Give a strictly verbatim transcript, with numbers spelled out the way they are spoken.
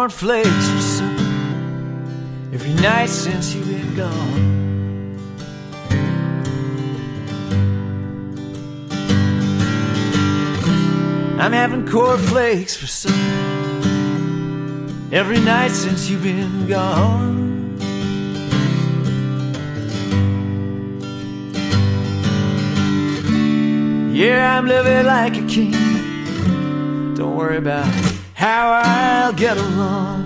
cornflakes for supper every night since you've been gone. I'm having cornflakes for supper every night since you've been gone. Yeah, I'm living like a king. Don't worry about how I'll get along.